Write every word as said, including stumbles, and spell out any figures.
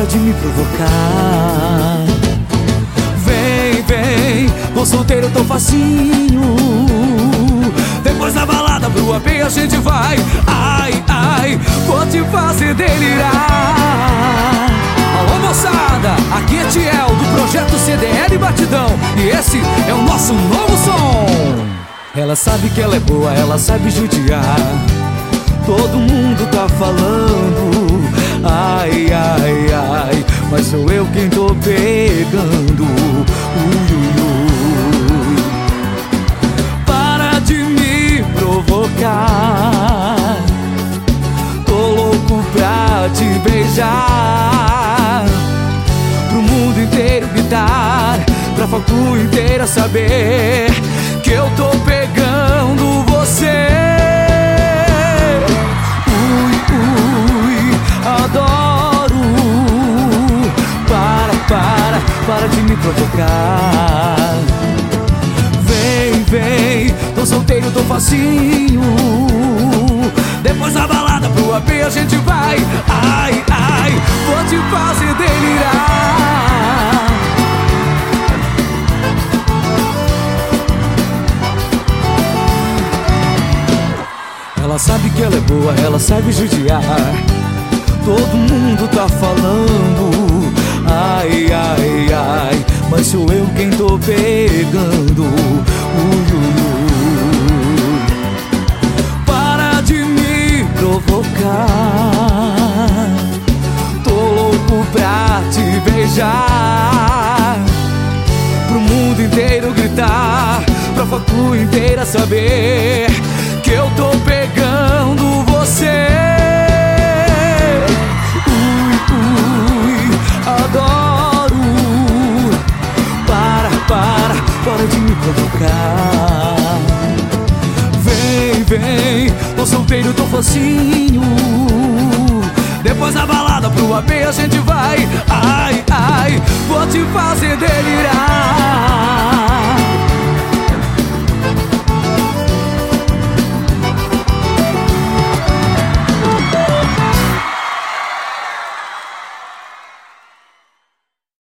de me provocar. Vem, vem, tô solteiro, tô facinho. Depois da balada pro A P a gente vai. Ai, ai, vou te fazer delirar. Alô moçada, aqui é Tiel do projeto C D L Batidão, e esse é o nosso novo som. Ela sabe que ela é boa, ela sabe judiar. Todo mundo tá falando, ai, ai, ai, mas sou eu quem tô pegando. Ui, ui, ui. Para de me provocar, tô louco pra te beijar, pro mundo inteiro gritar, pra facu inteira saber que eu tô pegando você. Adoro. Para, para, para de me provocar. Vem, vem, tô solteiro, tô facinho. Depois da balada pro A P a gente vai. Ai, ai, vou te fazer delirar. Ela sabe que ela é boa, ela sabe judiar. Todo mundo tá falando, ai, ai, ai, mas sou eu quem tô pegando. Ui, ui, ui. Para de me provocar, tô louco pra te beijar, pro mundo inteiro gritar, pra facu inteira saber que eu tô pegando você. Adoro. Para, para, para de me provocar. Vem, vem, tô solteiro, tô facinho. Depois da balada pro A P a gente vai. Ai, ai, vou te fazer delirar.